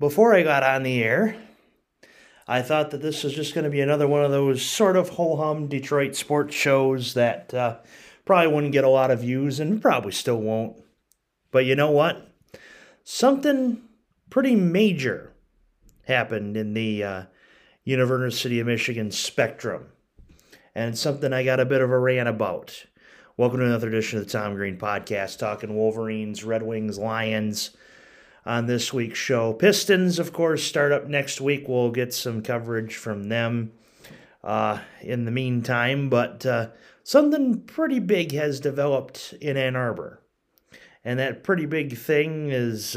Before I got on the air, I thought that this was just going to be another one of those sort of ho-hum Detroit sports shows that probably wouldn't get a lot of views and probably still won't. But you know what? Something pretty major happened in the University of Michigan spectrum. And it's something I got a bit of a rant about. Welcome to another edition of the Tom Green Podcast, talking Wolverines, Red Wings, Lions. On this week's show, Pistons, of course, start up next week. We'll get some coverage from them in the meantime. But something pretty big has developed in Ann Arbor. And that pretty big thing is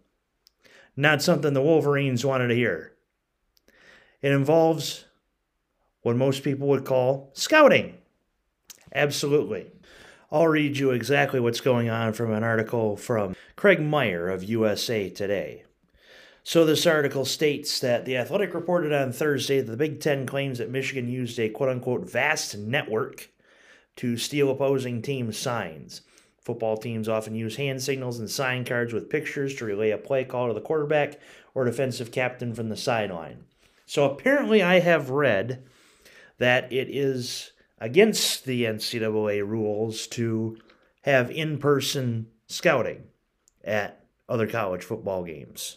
not something the Wolverines wanted to hear. It involves what most people would call scouting. Absolutely. I'll read you exactly what's going on from an article from Craig Meyer of USA Today. So this article states that The Athletic reported on Thursday that the Big Ten claims that Michigan used a quote-unquote vast network to steal opposing team signs. Football teams often use hand signals and sign cards with pictures to relay a play call to the quarterback or defensive captain from the sideline. So apparently I have read that it is against the NCAA rules to have in-person scouting at other college football games.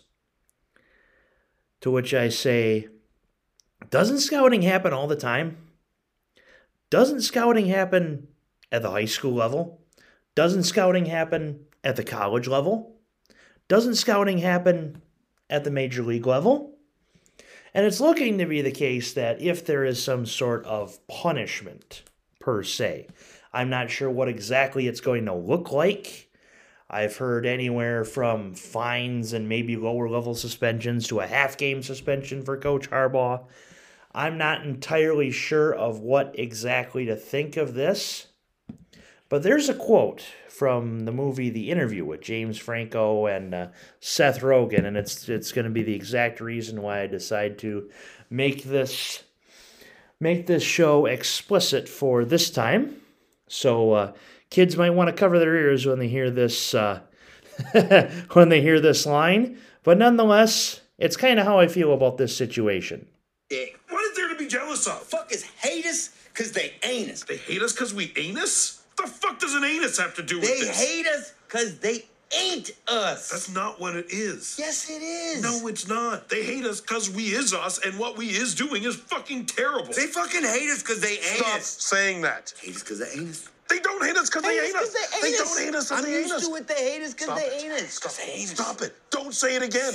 To which I say, doesn't scouting happen all the time? Doesn't scouting happen at the high school level? Doesn't scouting happen at the college level? Doesn't scouting happen at the major league level? And it's looking to be the case that if there is some sort of punishment, per se, I'm not sure what exactly it's going to look like. I've heard anywhere from fines and maybe lower-level suspensions to a half-game suspension for Coach Harbaugh. I'm not entirely sure of what exactly to think of this. But there's a quote from the movie The Interview with James Franco and Seth Rogen, and it's going to be the exact reason why I decide to make this show explicit for this time. So kids might want to cover their ears when they hear this line, but nonetheless, it's kind of how I feel about this situation. Yeah. What is there to be jealous of? Fuckers hate us because they ain't us. They hate us because we ain't us? The fuck does an anus have to do with this? They hate us because they ain't us. That's not what it is. Yes, it is. No, it's not. They hate us because we is us, and what we is doing is fucking terrible. They fucking hate us because they ain't Stop us. saying that. Hate us because they ain't us. They don't hate us because they ain't us. They don't hate us because I'm they ain't used us. to it. They hate us because they ain't us. Stop it. Stop it. Don't say it again.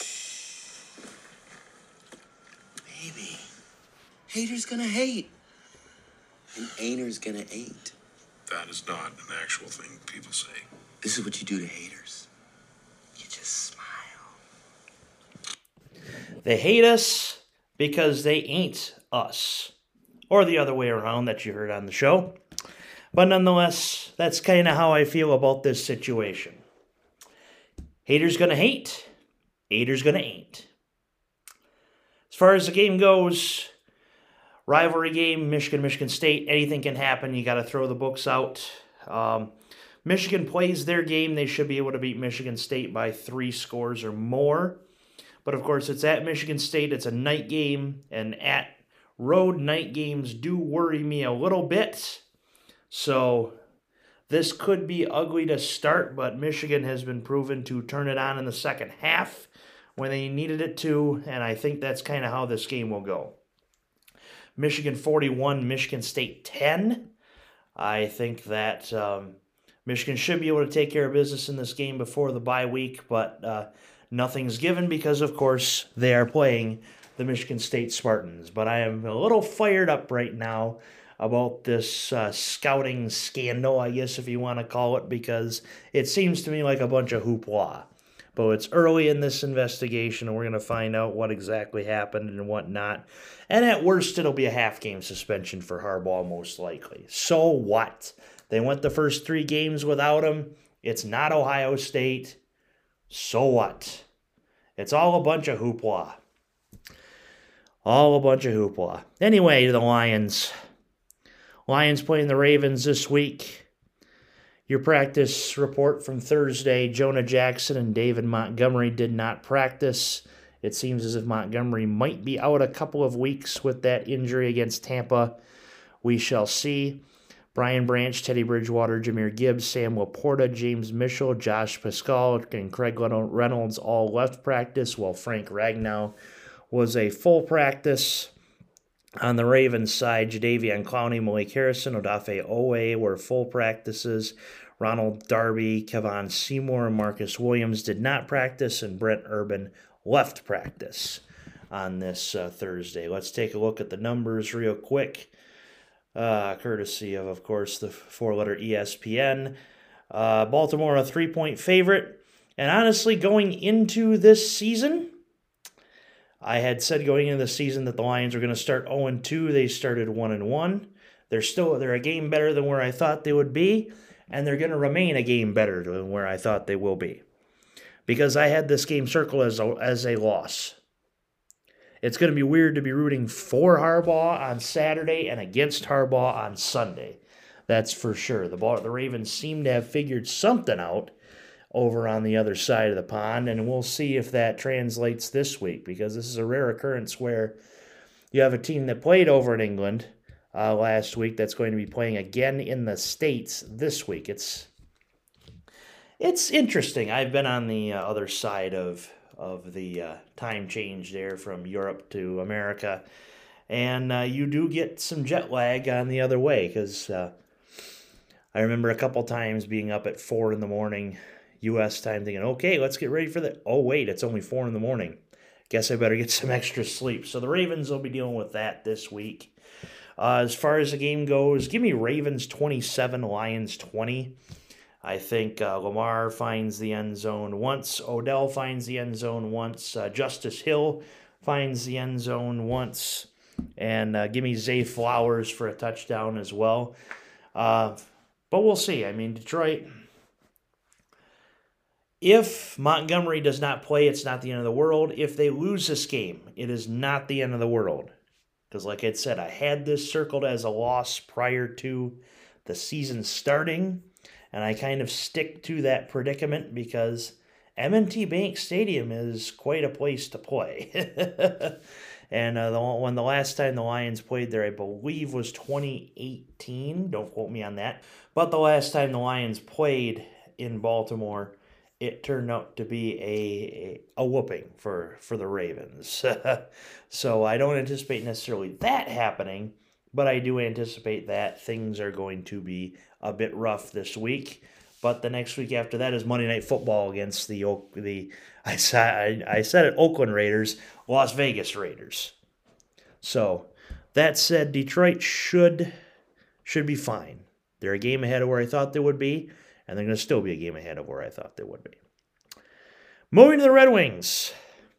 Baby, haters gonna hate, and ain'ters gonna ain't. That is not an actual thing people say. This is what you do to haters. You just smile. They hate us because they ain't us. Or the other way around that you heard on the show. But nonetheless, that's kind of how I feel about this situation. Haters gonna hate, haters gonna ain't. As far as the game goes, rivalry game, Michigan State, anything can happen. You got to throw the books out. Michigan plays their game. They should be able to beat Michigan State by 3 scores or more. But, of course, it's at Michigan State. It's a night game, and at road night games do worry me a little bit. So this could be ugly to start, but Michigan has been proven to turn it on in the second half when they needed it to, and I think that's kind of how this game will go. Michigan 41, Michigan State 10. I think that Michigan should be able to take care of business in this game before the bye week, but nothing's given because, of course, they are playing the Michigan State Spartans. But I am a little fired up right now about this scouting scandal, I guess if you want to call it, because it seems to me like a bunch of hoopla. But it's early in this investigation, and we're going to find out what exactly happened and whatnot. And at worst, it'll be a half-game suspension for Harbaugh, most likely. So what? They went the first 3 games without him. It's not Ohio State. So what? It's all a bunch of hoopla. All a bunch of hoopla. Anyway, the Lions. Lions playing the Ravens this week. Your practice report from Thursday, Jonah Jackson and David Montgomery did not practice. It seems as if Montgomery might be out a couple of weeks with that injury against Tampa. We shall see. Brian Branch, Teddy Bridgewater, Jahmyr Gibbs, Sam Laporta, James Mitchell, Josh Pascal, and Craig Reynolds all left practice, while Frank Ragnow was a full practice. On the Ravens side, Jadeveon Clowney, Malik Harrison, Odafe Owe were full practices. Ronald Darby, Kevon Seymour, and Marcus Williams did not practice, and Brent Urban left practice on this Thursday. Let's take a look at the numbers real quick. Courtesy of course, the four-letter ESPN. Baltimore a 3-point favorite. And honestly, going into this season, I had said going into the season that the Lions were going to start 0-2. They started 1-1. They're a game better than where I thought they would be, and they're going to remain a game better than where I thought they will be. Because I had this game circled as a loss. It's going to be weird to be rooting for Harbaugh on Saturday and against Harbaugh on Sunday. That's for sure. The Ravens seem to have figured something out over on the other side of the pond, and we'll see if that translates this week, because this is a rare occurrence where you have a team that played over in England last week that's going to be playing again in the States this week. It's interesting. I've been on the other side of the time change there from Europe to America, and you do get some jet lag on the other way, because I remember a couple times being up at 4 in the morning U.S. time thinking, okay, let's get ready for that. Oh, wait, it's only 4 in the morning. Guess I better get some extra sleep. So the Ravens will be dealing with that this week. As far as the game goes, give me Ravens 27, Lions 20. I think Lamar finds the end zone once. Odell finds the end zone once. Justice Hill finds the end zone once. And give me Zay Flowers for a touchdown as well. But we'll see. I mean, Detroit, if Montgomery does not play, it's not the end of the world. If they lose this game, it is not the end of the world. Because like I said, I had this circled as a loss prior to the season starting. And I kind of stick to that predicament because M&T Bank Stadium is quite a place to play. And when the last time the Lions played there, I believe, was 2018. Don't quote me on that. But the last time the Lions played in Baltimore, it turned out to be a whooping for the Ravens. So I don't anticipate necessarily that happening, but I do anticipate that things are going to be a bit rough this week. But the next week after that is Monday Night Football against I said it, Oakland Raiders, Las Vegas Raiders. So that said, Detroit should be fine. They're a game ahead of where I thought they would be, and they're going to still be a game ahead of where I thought they would be. Moving to the Red Wings.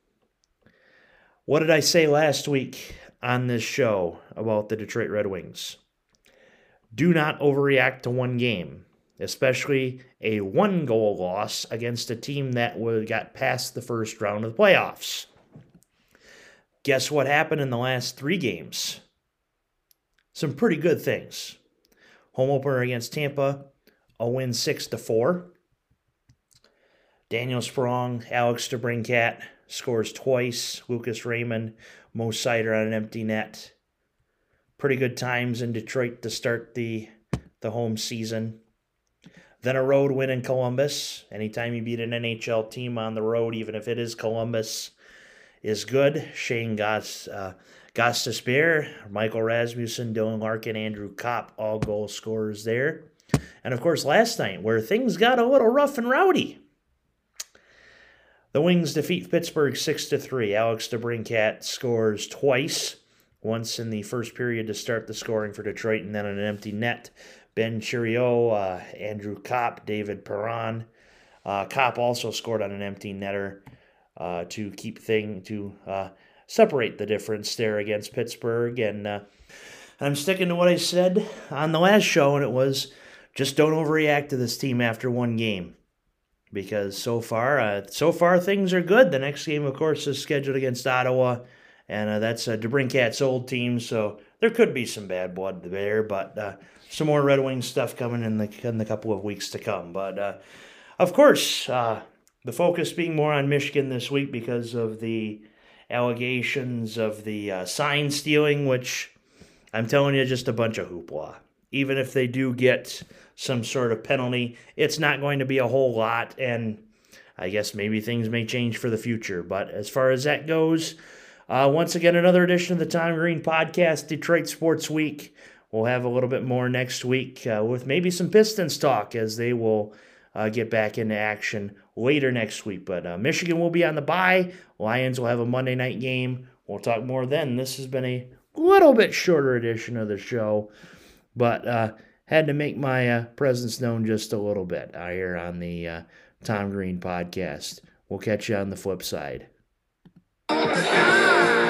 What did I say last week on this show about the Detroit Red Wings? Do not overreact to one game, especially a one-goal loss against a team that got past the first round of the playoffs. Guess what happened in the last 3 games? Some pretty good things. Home opener against Tampa, a win 6-4. Daniel Sprong, Alex DeBrincat scores twice. Lucas Raymond, Mo Seider on an empty net. Pretty good times in Detroit to start the home season. Then a road win in Columbus. Anytime you beat an NHL team on the road, even if it is Columbus, is good. Shane Gostisbehere, Michael Rasmussen, Dylan Larkin, Andrew Kopp, all goal scorers there. And of course, last night, where things got a little rough and rowdy, the Wings defeat Pittsburgh 6-3. Alex DeBrincat scores twice, once in the first period to start the scoring for Detroit, and then on an empty net. Ben Chiriot, Andrew Kopp, David Perron. Kopp also scored on an empty netter to separate the difference there against Pittsburgh. And I'm sticking to what I said on the last show, and it was just don't overreact to this team after one game. Because so far things are good. The next game, of course, is scheduled against Ottawa, and that's DeBrincat's old team, so there could be some bad blood there, but some more Red Wings stuff coming in the couple of weeks to come. But, of course, the focus being more on Michigan this week because of the allegations of the sign stealing, which I'm telling you, just a bunch of hoopla. Even if they do get some sort of penalty, it's not going to be a whole lot, and I guess maybe things may change for the future. But as far as that goes, once again, another edition of the Tom Green Podcast, Detroit Sports Week. We'll have a little bit more next week with maybe some Pistons talk as they will get back into action later next week. But Michigan will be on the bye. Lions will have a Monday night game. We'll talk more then. This has been a little bit shorter edition of the show, but had to make my presence known just a little bit here on the Tom Green Podcast. We'll catch you on the flip side.